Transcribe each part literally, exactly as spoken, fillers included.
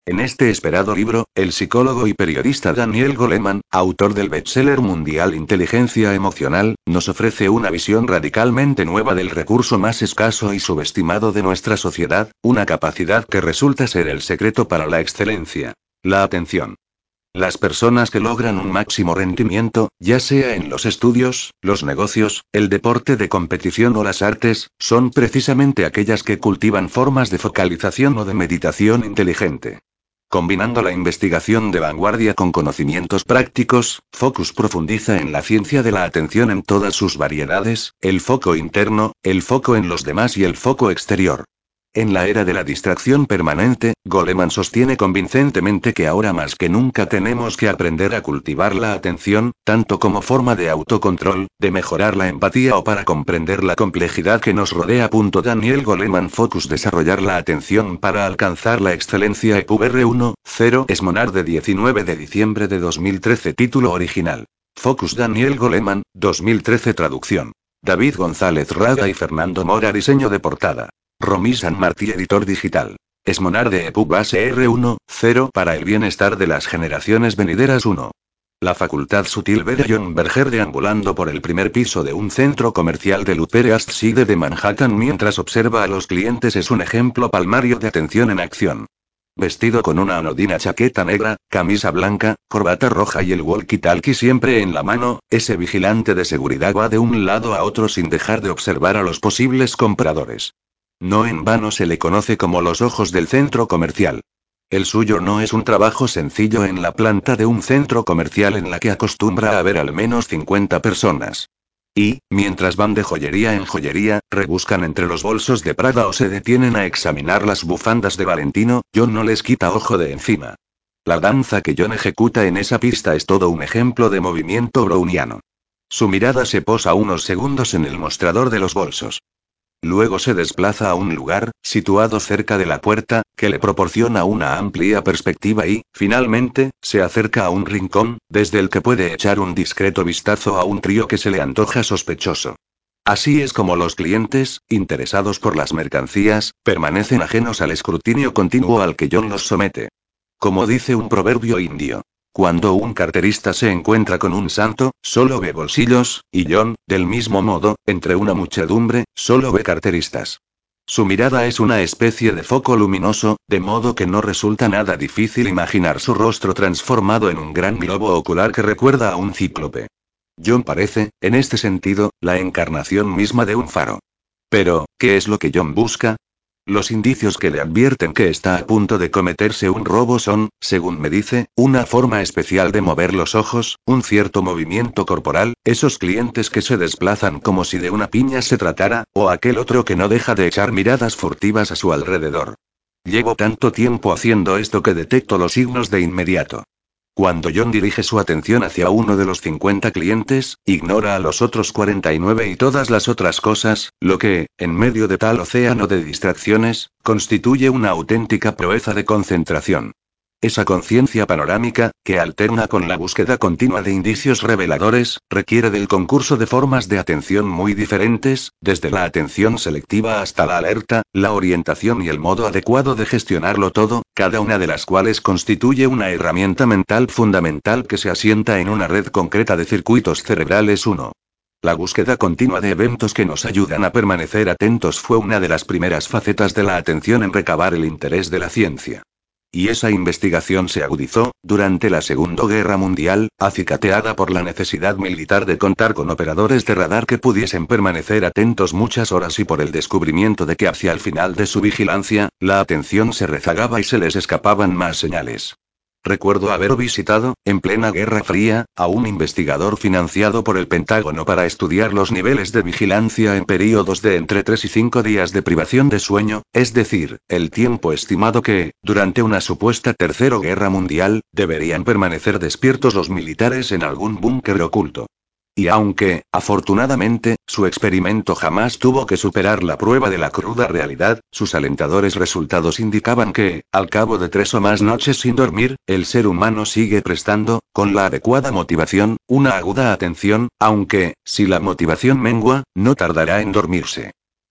En este esperado libro, el psicólogo y periodista Daniel Goleman, autor del bestseller mundial Inteligencia Emocional, nos ofrece una visión radicalmente nueva del recurso más escaso y subestimado de nuestra sociedad, una capacidad que resulta ser el secreto para la excelencia: la atención. Las personas que logran un máximo rendimiento, ya sea en los estudios, los negocios, el deporte de competición o las artes, son precisamente aquellas que cultivan formas de focalización o de meditación inteligente. Combinando la investigación de vanguardia con conocimientos prácticos, Focus profundiza en la ciencia de la atención en todas sus variedades: el foco interno, el foco en los demás y el foco exterior. En la era de la distracción permanente, Goleman sostiene convincentemente que ahora más que nunca tenemos que aprender a cultivar la atención, tanto como forma de autocontrol, de mejorar la empatía o para comprender la complejidad que nos rodea. Daniel Goleman Focus: desarrollar la atención para alcanzar la excelencia. E P U R uno punto cero Esmonar, de diecinueve de diciembre de dos mil trece. Título original: Focus Daniel Goleman, dos mil trece. Traducción: David González Raga y Fernando Mora. Diseño de portada: Romy San Martí, editor digital. Esmonar de E P U Base R uno punto cero para el bienestar de las generaciones venideras. uno. La facultad sutil ve a John Berger deambulando por el primer piso de un centro comercial del Upper East Side de Manhattan mientras observa a los clientes. Es un ejemplo palmario de atención en acción. Vestido con una anodina chaqueta negra, camisa blanca, corbata roja y el walkie-talkie siempre en la mano, ese vigilante de seguridad va de un lado a otro sin dejar de observar a los posibles compradores. No en vano se le conoce como los ojos del centro comercial. El suyo no es un trabajo sencillo en la planta de un centro comercial en la que acostumbra a haber al menos cincuenta personas. Y, mientras van de joyería en joyería, rebuscan entre los bolsos de Prada o se detienen a examinar las bufandas de Valentino, John no les quita ojo de encima. La danza que John ejecuta en esa pista es todo un ejemplo de movimiento browniano. Su mirada se posa unos segundos en el mostrador de los bolsos. Luego se desplaza a un lugar, situado cerca de la puerta, que le proporciona una amplia perspectiva y, finalmente, se acerca a un rincón, desde el que puede echar un discreto vistazo a un trío que se le antoja sospechoso. Así es como los clientes, interesados por las mercancías, permanecen ajenos al escrutinio continuo al que John los somete. Como dice un proverbio indio: cuando un carterista se encuentra con un santo, solo ve bolsillos, y John, del mismo modo, entre una muchedumbre, solo ve carteristas. Su mirada es una especie de foco luminoso, de modo que no resulta nada difícil imaginar su rostro transformado en un gran globo ocular que recuerda a un cíclope. John parece, en este sentido, la encarnación misma de un faro. Pero, ¿qué es lo que John busca? Los indicios que le advierten que está a punto de cometerse un robo son, según me dice, una forma especial de mover los ojos, un cierto movimiento corporal, esos clientes que se desplazan como si de una piña se tratara, o aquel otro que no deja de echar miradas furtivas a su alrededor. Llevo tanto tiempo haciendo esto que detecto los signos de inmediato. Cuando John dirige su atención hacia uno de los cincuenta clientes, ignora a los otros cuarenta y nueve y todas las otras cosas, lo que, en medio de tal océano de distracciones, constituye una auténtica proeza de concentración. Esa conciencia panorámica, que alterna con la búsqueda continua de indicios reveladores, requiere del concurso de formas de atención muy diferentes, desde la atención selectiva hasta la alerta, la orientación y el modo adecuado de gestionarlo todo, cada una de las cuales constituye una herramienta mental fundamental que se asienta en una red concreta de circuitos cerebrales. uno. La búsqueda continua de eventos que nos ayudan a permanecer atentos fue una de las primeras facetas de la atención en recabar el interés de la ciencia. Y esa investigación se agudizó, durante la Segunda Guerra Mundial, acicateada por la necesidad militar de contar con operadores de radar que pudiesen permanecer atentos muchas horas y por el descubrimiento de que hacia el final de su vigilancia, la atención se rezagaba y se les escapaban más señales. Recuerdo haber visitado, en plena Guerra Fría, a un investigador financiado por el Pentágono para estudiar los niveles de vigilancia en períodos de entre tres y cinco días de privación de sueño, es decir, el tiempo estimado que, durante una supuesta Tercera Guerra Mundial, deberían permanecer despiertos los militares en algún búnker oculto. Y aunque, afortunadamente, su experimento jamás tuvo que superar la prueba de la cruda realidad, sus alentadores resultados indicaban que, al cabo de tres o más noches sin dormir, el ser humano sigue prestando, con la adecuada motivación, una aguda atención, aunque, si la motivación mengua, no tardará en dormirse.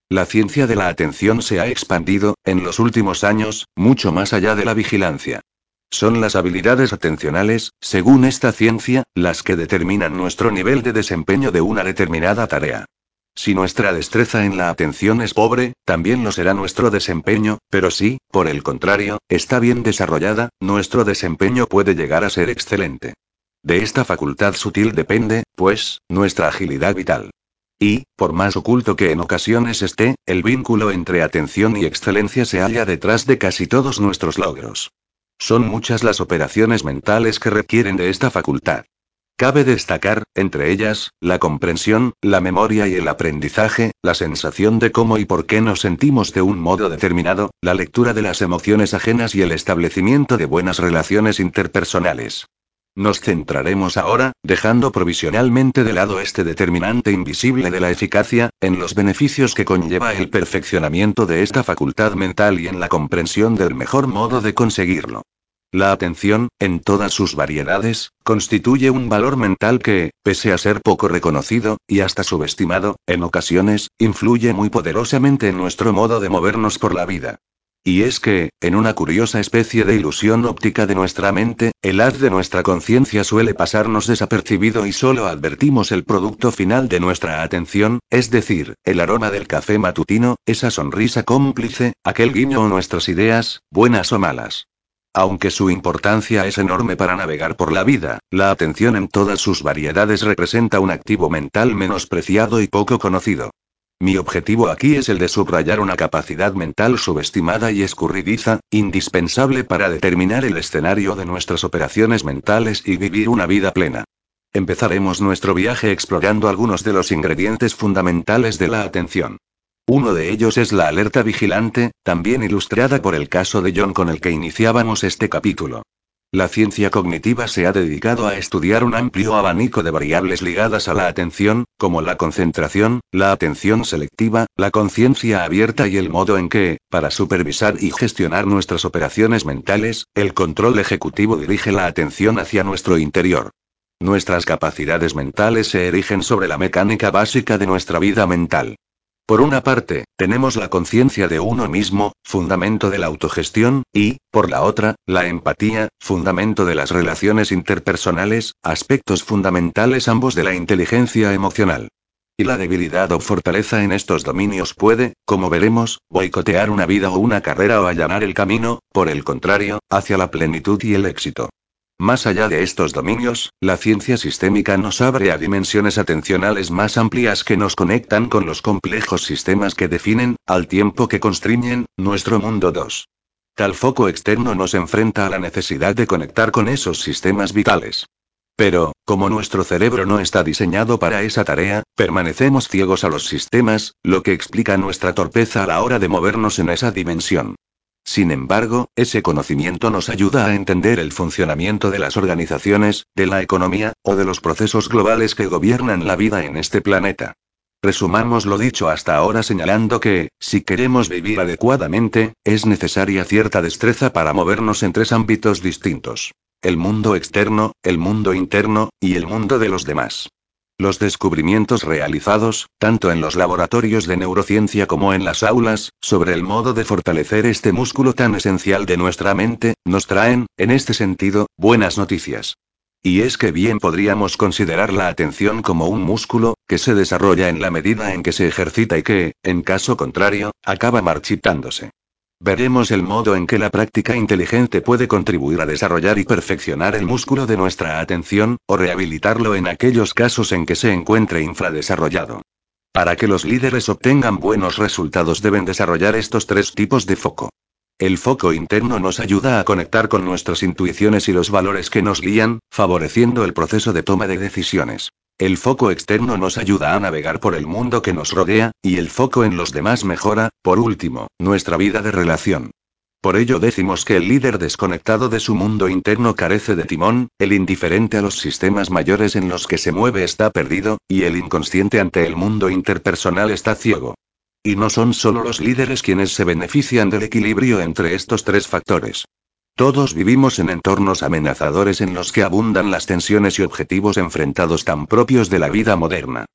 La ciencia de la atención se ha expandido, en los últimos años, mucho más allá de la vigilancia. Son las habilidades atencionales, según esta ciencia, las que determinan nuestro nivel de desempeño de una determinada tarea. Si nuestra destreza en la atención es pobre, también lo será nuestro desempeño, pero si, por el contrario, está bien desarrollada, nuestro desempeño puede llegar a ser excelente. De esta facultad sutil depende, pues, nuestra agilidad vital. Y, por más oculto que en ocasiones esté, el vínculo entre atención y excelencia se halla detrás de casi todos nuestros logros. Son muchas las operaciones mentales que requieren de esta facultad. Cabe destacar, entre ellas, la comprensión, la memoria y el aprendizaje, la sensación de cómo y por qué nos sentimos de un modo determinado, la lectura de las emociones ajenas y el establecimiento de buenas relaciones interpersonales. Nos centraremos ahora, dejando provisionalmente de lado este determinante invisible de la eficacia, en los beneficios que conlleva el perfeccionamiento de esta facultad mental y en la comprensión del mejor modo de conseguirlo. La atención, en todas sus variedades, constituye un valor mental que, pese a ser poco reconocido, y hasta subestimado, en ocasiones, influye muy poderosamente en nuestro modo de movernos por la vida. Y es que, en una curiosa especie de ilusión óptica de nuestra mente, el haz de nuestra conciencia suele pasarnos desapercibido y solo advertimos el producto final de nuestra atención, es decir, el aroma del café matutino, esa sonrisa cómplice, aquel guiño o nuestras ideas, buenas o malas. Aunque su importancia es enorme para navegar por la vida, la atención en todas sus variedades representa un activo mental menospreciado y poco conocido. Mi objetivo aquí es el de subrayar una capacidad mental subestimada y escurridiza, indispensable para determinar el escenario de nuestras operaciones mentales y vivir una vida plena. Empezaremos nuestro viaje explorando algunos de los ingredientes fundamentales de la atención. Uno de ellos es la alerta vigilante, también ilustrada por el caso de John con el que iniciábamos este capítulo. La ciencia cognitiva se ha dedicado a estudiar un amplio abanico de variables ligadas a la atención, como la concentración, la atención selectiva, la conciencia abierta y el modo en que, para supervisar y gestionar nuestras operaciones mentales, el control ejecutivo dirige la atención hacia nuestro interior. Nuestras capacidades mentales se erigen sobre la mecánica básica de nuestra vida mental. Por una parte, tenemos la conciencia de uno mismo, fundamento de la autogestión, y, por la otra, la empatía, fundamento de las relaciones interpersonales, aspectos fundamentales ambos de la inteligencia emocional. Y la debilidad o fortaleza en estos dominios puede, como veremos, boicotear una vida o una carrera o allanar el camino, por el contrario, hacia la plenitud y el éxito. Más allá de estos dominios, la ciencia sistémica nos abre a dimensiones atencionales más amplias que nos conectan con los complejos sistemas que definen, al tiempo que constriñen, nuestro mundo dos. Tal foco externo nos enfrenta a la necesidad de conectar con esos sistemas vitales. Pero, como nuestro cerebro no está diseñado para esa tarea, permanecemos ciegos a los sistemas, lo que explica nuestra torpeza a la hora de movernos en esa dimensión. Sin embargo, ese conocimiento nos ayuda a entender el funcionamiento de las organizaciones, de la economía, o de los procesos globales que gobiernan la vida en este planeta. Resumamos lo dicho hasta ahora señalando que, si queremos vivir adecuadamente, es necesaria cierta destreza para movernos en tres ámbitos distintos: el mundo externo, el mundo interno, y el mundo de los demás. Los descubrimientos realizados, tanto en los laboratorios de neurociencia como en las aulas, sobre el modo de fortalecer este músculo tan esencial de nuestra mente, nos traen, en este sentido, buenas noticias. Y es que bien podríamos considerar la atención como un músculo, que se desarrolla en la medida en que se ejercita y que, en caso contrario, acaba marchitándose. Veremos el modo en que la práctica inteligente puede contribuir a desarrollar y perfeccionar el músculo de nuestra atención, o rehabilitarlo en aquellos casos en que se encuentre infradesarrollado. Para que los líderes obtengan buenos resultados deben desarrollar estos tres tipos de foco. El foco interno nos ayuda a conectar con nuestras intuiciones y los valores que nos guían, favoreciendo el proceso de toma de decisiones. El foco externo nos ayuda a navegar por el mundo que nos rodea, y el foco en los demás mejora, por último, nuestra vida de relación. Por ello decimos que el líder desconectado de su mundo interno carece de timón, el indiferente a los sistemas mayores en los que se mueve está perdido, y el inconsciente ante el mundo interpersonal está ciego. Y no son solo los líderes quienes se benefician del equilibrio entre estos tres factores. Todos vivimos en entornos amenazadores en los que abundan las tensiones y objetivos enfrentados tan propios de la vida moderna.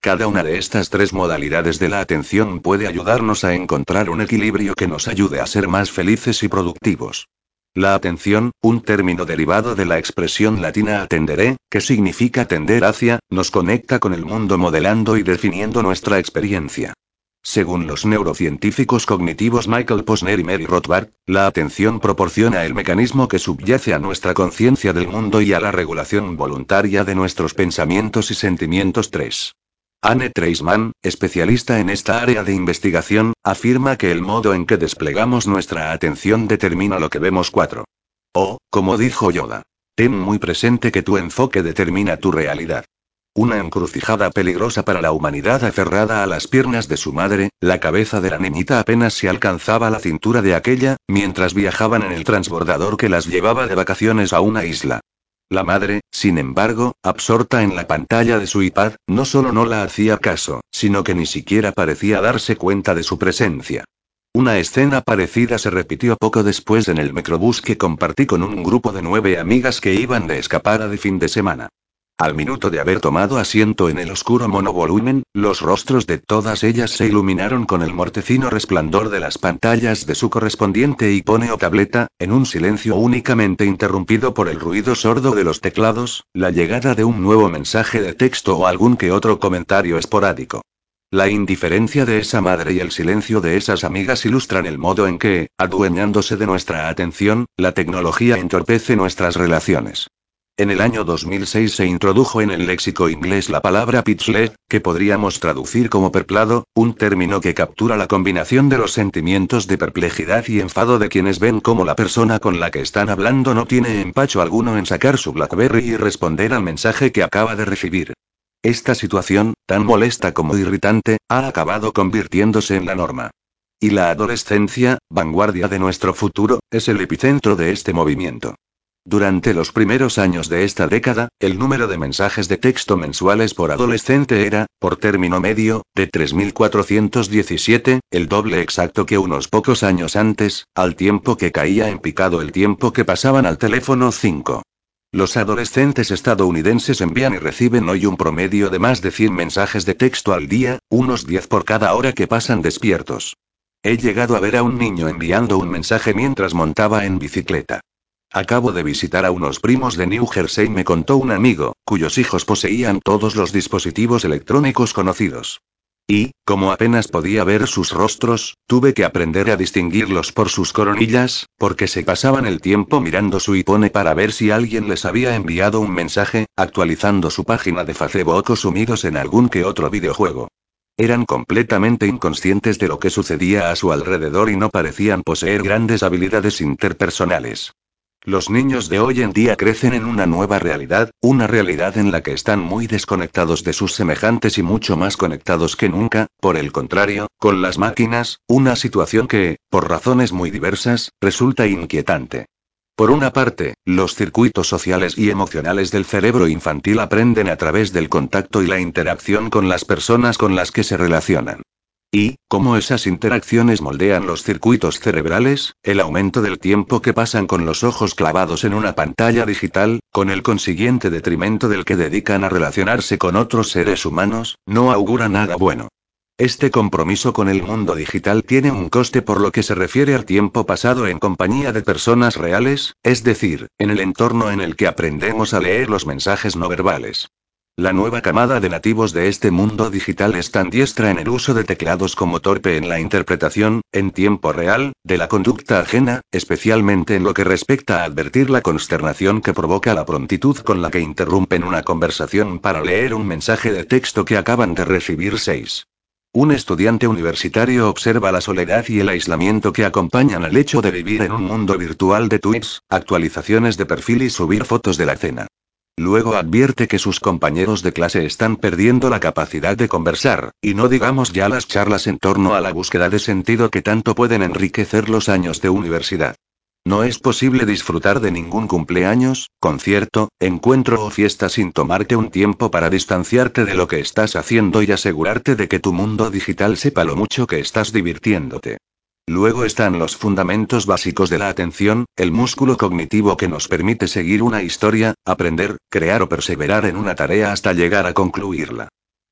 Cada una de estas tres modalidades de la atención puede ayudarnos a encontrar un equilibrio que nos ayude a ser más felices y productivos. La atención, un término derivado de la expresión latina atendere, que significa tender hacia, nos conecta con el mundo modelando y definiendo nuestra experiencia. Según los neurocientíficos cognitivos Michael Posner y Mary Rothbard, la atención proporciona el mecanismo que subyace a nuestra conciencia del mundo y a la regulación voluntaria de nuestros pensamientos y sentimientos. tres. Anne Treisman, especialista en esta área de investigación, afirma que el modo en que desplegamos nuestra atención determina lo que vemos. cuatro. O, como dijo Yoda, ten muy presente que tu enfoque determina tu realidad. Una encrucijada peligrosa para la humanidad aferrada a las piernas de su madre, la cabeza de la niñita apenas se alcanzaba la cintura de aquella, mientras viajaban en el transbordador que las llevaba de vacaciones a una isla. La madre, sin embargo, absorta en la pantalla de su iPad, no solo no la hacía caso, sino que ni siquiera parecía darse cuenta de su presencia. Una escena parecida se repitió poco después en el microbús que compartí con un grupo de nueve amigas que iban de escapada de fin de semana. Al minuto de haber tomado asiento en el oscuro monovolumen, los rostros de todas ellas se iluminaron con el mortecino resplandor de las pantallas de su correspondiente iPhone o tableta, en un silencio únicamente interrumpido por el ruido sordo de los teclados, la llegada de un nuevo mensaje de texto o algún que otro comentario esporádico. La indiferencia de esa madre y el silencio de esas amigas ilustran el modo en que, adueñándose de nuestra atención, la tecnología entorpece nuestras relaciones. En el año dos mil seis se introdujo en el léxico inglés la palabra pitchled, que podríamos traducir como perplado, un término que captura la combinación de los sentimientos de perplejidad y enfado de quienes ven cómo la persona con la que están hablando no tiene empacho alguno en sacar su BlackBerry y responder al mensaje que acaba de recibir. Esta situación, tan molesta como irritante, ha acabado convirtiéndose en la norma. Y la adolescencia, vanguardia de nuestro futuro, es el epicentro de este movimiento. Durante los primeros años de esta década, el número de mensajes de texto mensuales por adolescente era, por término medio, de tres mil cuatrocientos diecisiete, el doble exacto que unos pocos años antes, al tiempo que caía en picado el tiempo que pasaban al teléfono. cinco. Los adolescentes estadounidenses envían y reciben hoy un promedio de más de cien mensajes de texto al día, unos diez por cada hora que pasan despiertos. He llegado a ver a un niño enviando un mensaje mientras montaba en bicicleta. Acabo de visitar a unos primos de New Jersey, me contó un amigo, cuyos hijos poseían todos los dispositivos electrónicos conocidos. Y, como apenas podía ver sus rostros, tuve que aprender a distinguirlos por sus coronillas, porque se pasaban el tiempo mirando su iPhone para ver si alguien les había enviado un mensaje, actualizando su página de Facebook o sumidos en algún que otro videojuego. Eran completamente inconscientes de lo que sucedía a su alrededor y no parecían poseer grandes habilidades interpersonales. Los niños de hoy en día crecen en una nueva realidad, una realidad en la que están muy desconectados de sus semejantes y mucho más conectados que nunca, por el contrario, con las máquinas, una situación que, por razones muy diversas, resulta inquietante. Por una parte, los circuitos sociales y emocionales del cerebro infantil aprenden a través del contacto y la interacción con las personas con las que se relacionan. Y, como esas interacciones moldean los circuitos cerebrales, el aumento del tiempo que pasan con los ojos clavados en una pantalla digital, con el consiguiente detrimento del que dedican a relacionarse con otros seres humanos, no augura nada bueno. Este compromiso con el mundo digital tiene un coste por lo que se refiere al tiempo pasado en compañía de personas reales, es decir, en el entorno en el que aprendemos a leer los mensajes no verbales. La nueva camada de nativos de este mundo digital es tan diestra en el uso de teclados como torpe en la interpretación, en tiempo real, de la conducta ajena, especialmente en lo que respecta a advertir la consternación que provoca la prontitud con la que interrumpen una conversación para leer un mensaje de texto que acaban de recibir. seis. Un estudiante universitario observa la soledad y el aislamiento que acompañan al hecho de vivir en un mundo virtual de tweets, actualizaciones de perfil y subir fotos de la cena. Luego advierte que sus compañeros de clase están perdiendo la capacidad de conversar, y no digamos ya las charlas en torno a la búsqueda de sentido que tanto pueden enriquecer los años de universidad. No es posible disfrutar de ningún cumpleaños, concierto, encuentro o fiesta sin tomarte un tiempo para distanciarte de lo que estás haciendo y asegurarte de que tu mundo digital sepa lo mucho que estás divirtiéndote. Luego están los fundamentos básicos de la atención, el músculo cognitivo que nos permite seguir una historia, aprender, crear o perseverar en una tarea hasta llegar a concluirla.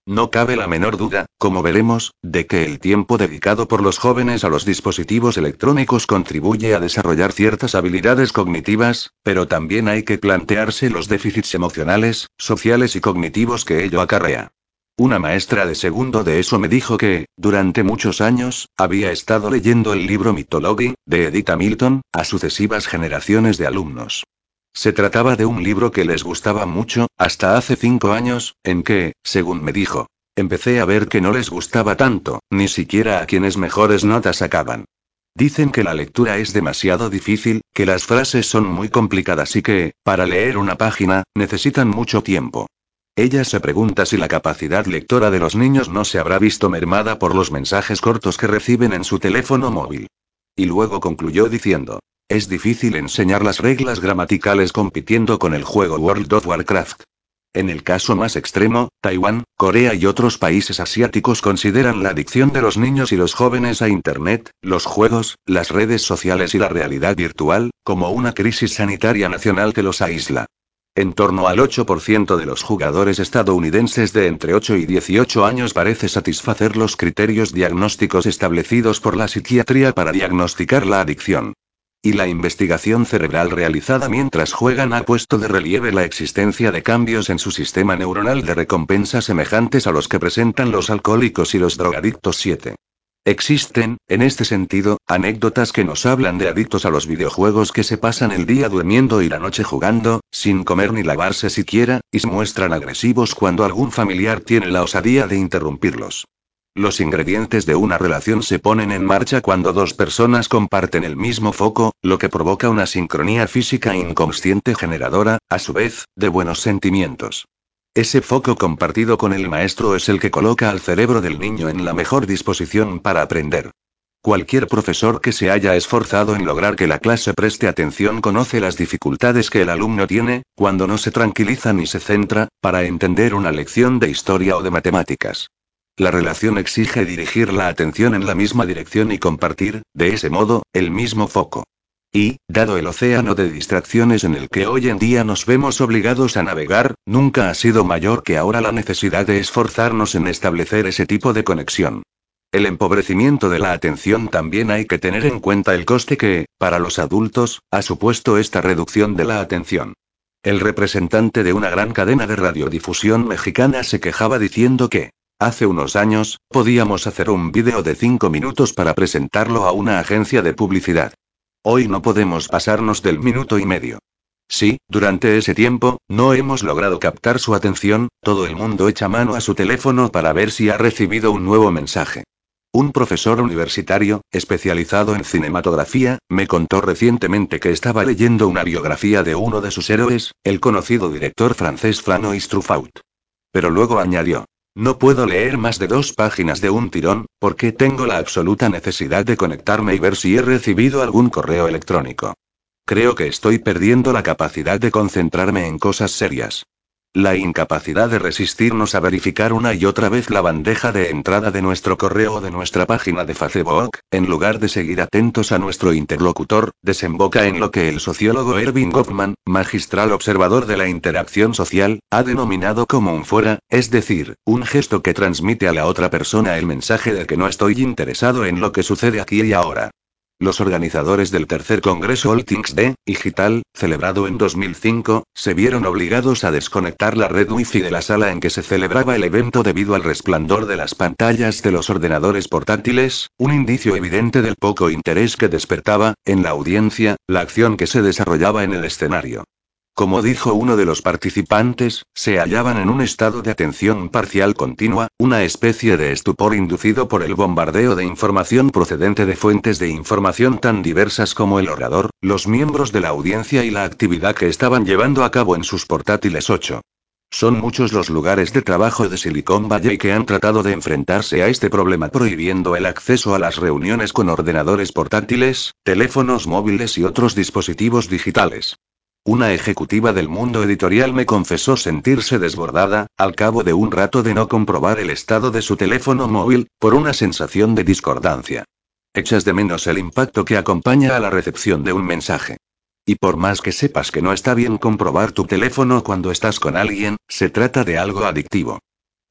No cabe la menor duda, como veremos, de que el tiempo dedicado por los jóvenes a los dispositivos electrónicos contribuye a desarrollar ciertas habilidades cognitivas, pero también hay que plantearse los déficits emocionales, sociales y cognitivos que ello acarrea. Una maestra de segundo de eso me dijo que, durante muchos años, había estado leyendo el libro Mythology, de Edith Hamilton, a sucesivas generaciones de alumnos. Se trataba de un libro que les gustaba mucho, hasta hace cinco años, en que, según me dijo, empecé a ver que no les gustaba tanto, ni siquiera a quienes mejores notas sacaban. Dicen que la lectura es demasiado difícil, que las frases son muy complicadas y que, para leer una página, necesitan mucho tiempo. Ella se pregunta si la capacidad lectora de los niños no se habrá visto mermada por los mensajes cortos que reciben en su teléfono móvil. Y luego concluyó diciendo: es difícil enseñar las reglas gramaticales compitiendo con el juego World of Warcraft. En el caso más extremo, Taiwán, Corea y otros países asiáticos consideran la adicción de los niños y los jóvenes a Internet, los juegos, las redes sociales y la realidad virtual, como una crisis sanitaria nacional que los aísla. En torno al ocho por ciento de los jugadores estadounidenses de entre ocho y dieciocho años parece satisfacer los criterios diagnósticos establecidos por la psiquiatría para diagnosticar la adicción. Y la investigación cerebral realizada mientras juegan ha puesto de relieve la existencia de cambios en su sistema neuronal de recompensa semejantes a los que presentan los alcohólicos y los drogadictos. siete. Existen, en este sentido, anécdotas que nos hablan de adictos a los videojuegos que se pasan el día durmiendo y la noche jugando, sin comer ni lavarse siquiera, y se muestran agresivos cuando algún familiar tiene la osadía de interrumpirlos. Los ingredientes de una relación se ponen en marcha cuando dos personas comparten el mismo foco, lo que provoca una sincronía física inconsciente generadora, a su vez, de buenos sentimientos. Ese foco compartido con el maestro es el que coloca al cerebro del niño en la mejor disposición para aprender. Cualquier profesor que se haya esforzado en lograr que la clase preste atención conoce las dificultades que el alumno tiene, cuando no se tranquiliza ni se centra, para entender una lección de historia o de matemáticas. La relación exige dirigir la atención en la misma dirección y compartir, de ese modo, el mismo foco. Y, dado el océano de distracciones en el que hoy en día nos vemos obligados a navegar, nunca ha sido mayor que ahora la necesidad de esforzarnos en establecer ese tipo de conexión. El empobrecimiento de la atención también hay que tener en cuenta el coste que, para los adultos, ha supuesto esta reducción de la atención. El representante de una gran cadena de radiodifusión mexicana se quejaba diciendo que, hace unos años, podíamos hacer un vídeo de cinco minutos para presentarlo a una agencia de publicidad. Hoy no podemos pasarnos del minuto y medio. Sí, durante ese tiempo, no hemos logrado captar su atención, todo el mundo echa mano a su teléfono para ver si ha recibido un nuevo mensaje. Un profesor universitario, especializado en cinematografía, me contó recientemente que estaba leyendo una biografía de uno de sus héroes, el conocido director francés Francois Truffaut. Pero luego añadió: no puedo leer más de dos páginas de un tirón, porque tengo la absoluta necesidad de conectarme y ver si he recibido algún correo electrónico. Creo que estoy perdiendo la capacidad de concentrarme en cosas serias. La incapacidad de resistirnos a verificar una y otra vez la bandeja de entrada de nuestro correo o de nuestra página de Facebook, en lugar de seguir atentos a nuestro interlocutor, desemboca en lo que el sociólogo Erving Goffman, magistral observador de la interacción social, ha denominado como un fuera, es decir, un gesto que transmite a la otra persona el mensaje de que no estoy interesado en lo que sucede aquí y ahora. Los organizadores del tercer Congreso All Things Digital, celebrado en dos mil cinco, se vieron obligados a desconectar la red Wi-Fi de la sala en que se celebraba el evento debido al resplandor de las pantallas de los ordenadores portátiles, un indicio evidente del poco interés que despertaba, en la audiencia, la acción que se desarrollaba en el escenario. Como dijo uno de los participantes, se hallaban en un estado de atención parcial continua, una especie de estupor inducido por el bombardeo de información procedente de fuentes de información tan diversas como el orador, los miembros de la audiencia y la actividad que estaban llevando a cabo en sus portátiles. ocho. Son muchos los lugares de trabajo de Silicon Valley que han tratado de enfrentarse a este problema prohibiendo el acceso a las reuniones con ordenadores portátiles, teléfonos móviles y otros dispositivos digitales. Una ejecutiva del mundo editorial me confesó sentirse desbordada, al cabo de un rato de no comprobar el estado de su teléfono móvil, por una sensación de discordancia. Echas de menos el impacto que acompaña a la recepción de un mensaje. Y por más que sepas que no está bien comprobar tu teléfono cuando estás con alguien, se trata de algo adictivo.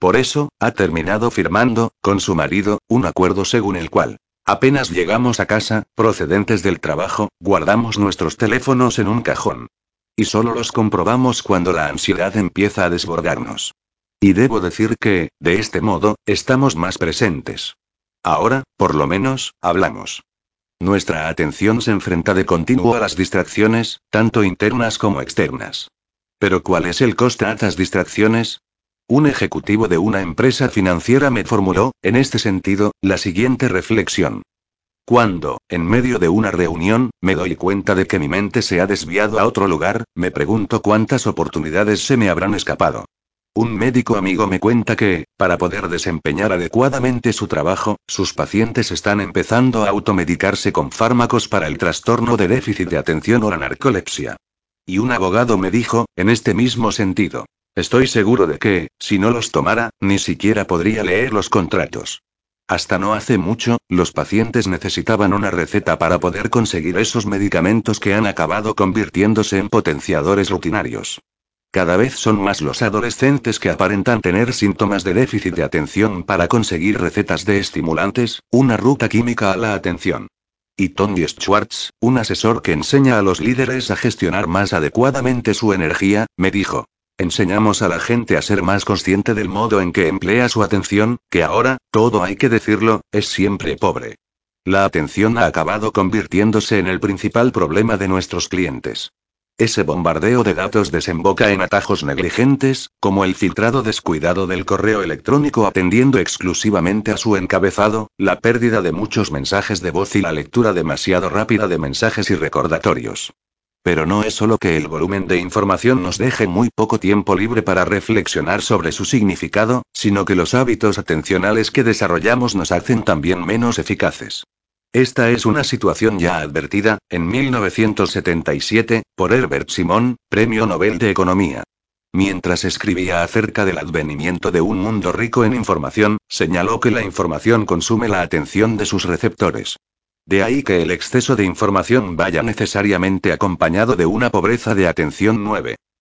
Por eso, ha terminado firmando, con su marido, un acuerdo según el cual, apenas llegamos a casa, procedentes del trabajo, guardamos nuestros teléfonos en un cajón. Y solo los comprobamos cuando la ansiedad empieza a desbordarnos. Y debo decir que, de este modo, estamos más presentes. Ahora, por lo menos, hablamos. Nuestra atención se enfrenta de continuo a las distracciones, tanto internas como externas. Pero ¿cuál es el coste a estas distracciones? Un ejecutivo de una empresa financiera me formuló, en este sentido, la siguiente reflexión. Cuando, en medio de una reunión, me doy cuenta de que mi mente se ha desviado a otro lugar, me pregunto cuántas oportunidades se me habrán escapado. Un médico amigo me cuenta que, para poder desempeñar adecuadamente su trabajo, sus pacientes están empezando a automedicarse con fármacos para el trastorno de déficit de atención o la narcolepsia. Y un abogado me dijo, en este mismo sentido. Estoy seguro de que, si no los tomara, ni siquiera podría leer los contratos. Hasta no hace mucho, los pacientes necesitaban una receta para poder conseguir esos medicamentos que han acabado convirtiéndose en potenciadores rutinarios. Cada vez son más los adolescentes que aparentan tener síntomas de déficit de atención para conseguir recetas de estimulantes, una ruta química a la atención. Y Tony Schwartz, un asesor que enseña a los líderes a gestionar más adecuadamente su energía, me dijo. Enseñamos a la gente a ser más consciente del modo en que emplea su atención, que ahora, todo hay que decirlo, es siempre pobre. La atención ha acabado convirtiéndose en el principal problema de nuestros clientes. Ese bombardeo de datos desemboca en atajos negligentes, como el filtrado descuidado del correo electrónico atendiendo exclusivamente a su encabezado, la pérdida de muchos mensajes de voz y la lectura demasiado rápida de mensajes y recordatorios. Pero no es solo que el volumen de información nos deje muy poco tiempo libre para reflexionar sobre su significado, sino que los hábitos atencionales que desarrollamos nos hacen también menos eficaces. Esta es una situación ya advertida, en mil novecientos setenta y siete, por Herbert Simon, Premio Nobel de Economía. Mientras escribía acerca del advenimiento de un mundo rico en información, señaló que la información consume la atención de sus receptores. De ahí que el exceso de información vaya necesariamente acompañado de una pobreza de atención nueve.